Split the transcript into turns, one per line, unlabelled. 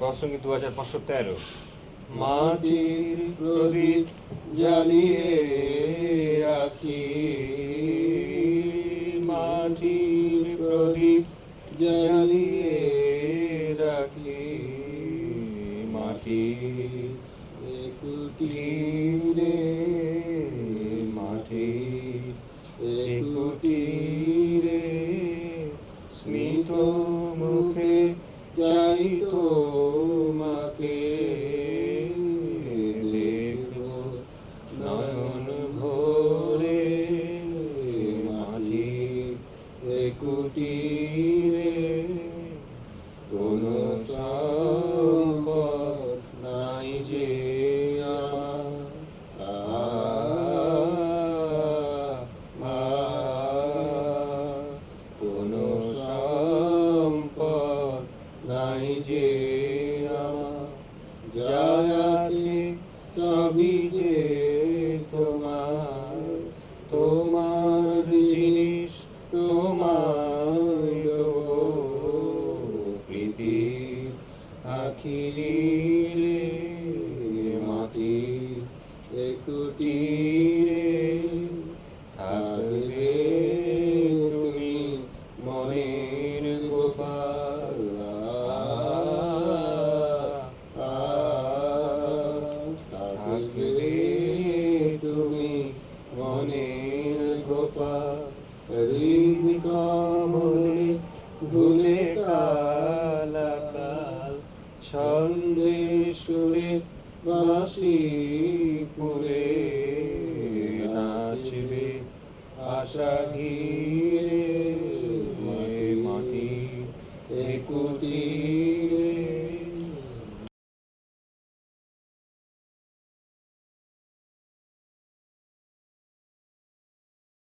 প্রসঙ্গী 2513। মাটির প্রদীপ জ্বালিয়ে রাখি, মাটির প্রদীপ জ্বালিয়ে রাখি, মাটির কুটিরে, মাটির কুটিরে স্মিত মুখে চাই তোমাকে, দেখব নয়ন ভরে, মাটির কুটিরে কোন সম্পদ নাই যে কোন সম্পদ নাই যে যা আছে সবই যে তোমার, তোমার জিনিস তোমার প্রীতি আখিরে, মাটির কুটিরে থাকবে তুমি মনের গোপাল, থাকবে তুমি মনের গোপাল, হৃদ কমলে ভুলে কালাকাল, ছন্দে সুরে বাঁশি পুরে নাচবে আশা ঘিরে।